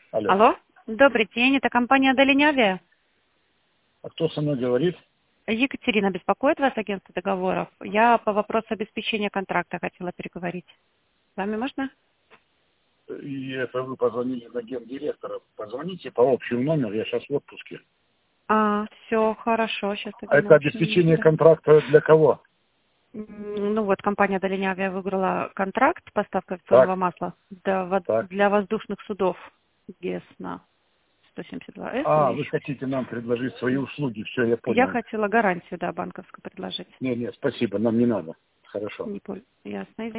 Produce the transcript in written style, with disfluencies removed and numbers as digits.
Алло. Алло, добрый день, это компания «Долинь Авиа». А кто со мной говорит? Екатерина, беспокоит вас агентство договоров? Я по вопросу обеспечения контракта хотела переговорить. С вами можно? И это вы позвонили на гендиректора. Позвоните по общему номеру, я сейчас в отпуске. Все, хорошо, сейчас А тогда это научу обеспечение номер. контракта для кого? Ну вот, компания «Долинь Авиа» выиграла контракт поставка авиационного Так, масла так. для воздушных судов ГЕС-на 172С или Вы еще. хотите нам предложить свои услуги, все, я Я понял. хотела гарантию, да, банковскую предложить. Не, спасибо, нам не надо. Хорошо. Не понял. Ясно.